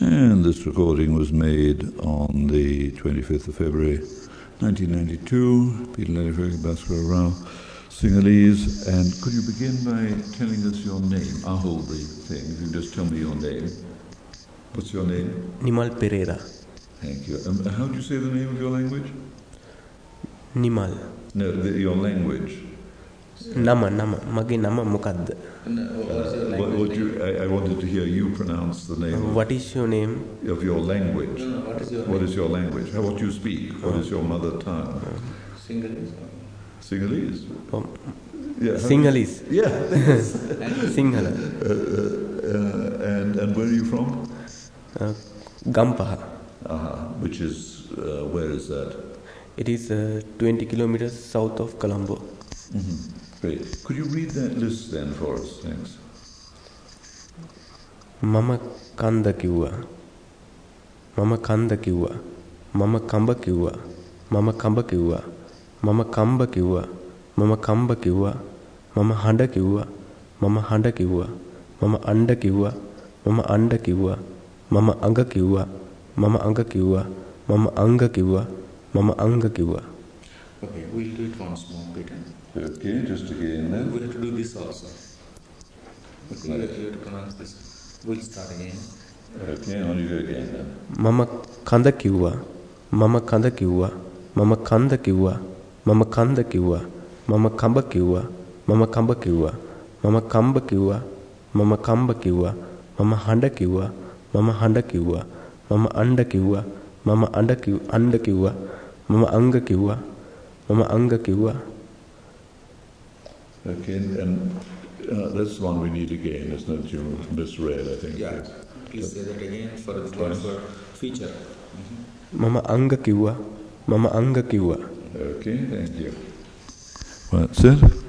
And this recording was made on the 25th of February 1992. Peter Ladefoged, Bhaskara Rao, Sinhalese. And could you begin by telling us your name? I'll hold the thing. If you just tell me your name. What's your name? Nimal Pereira. Thank you. How do you say the name of your language? Nimal. No, your language. Nama. Mage nama mokadda. I wanted to hear you pronounce the name. What is your name? Of your language. No, what is your language? What do you speak? What is your mother tongue? Sinhalese. Sinhalese? Yeah, Sinhalese. Yeah. Sinhala. And where are you from? Gampaha. Which is, where is that? It is 20 kilometers south of Colombo. Mm-hmm. Great. Could you read that list then for us? Thanks. Mama kanda kiwwa. Mama kanda kiwwa. Mama kamba kiwwa. Mama kamba kiwwa. Mama kamba kiwwa. Mama kamba kiwwa. Mama handa kiwwa. Mama handa kiwwa. Mama anda kiwwa. Mama anda kiwwa. Mama anga kiwwa. Mama anga kiwwa. Mama anga kiwwa. Mama anga kiwwa. Okay, we'll do it once more, Peter. Okay, just again then. We have to do this also. Okay, you have to pronounce this. We'll start again. Okay, on you go again then. Mama kanda kiwwa. Mama kanda kiwwa. Mama kanda kiwwa. Mama kanda kiwwa. Mama kamba kiwwa. Mama kamba kiwwa. Mama kamba kiwwa. Mama kamba kiwwa. Mama handa kiwwa. Mama handa kiwwa. Mama anda kiwwa. Mama anda kiwwa. Mama anga kiwwa. Mama anga kiwwa. Okay, and that's one we need again, isn't it? You misread, I think. Yeah, please say that again for feature. Mama anga kiwwa. Mama anga kiwwa. Okay, thank you. Well, that's it.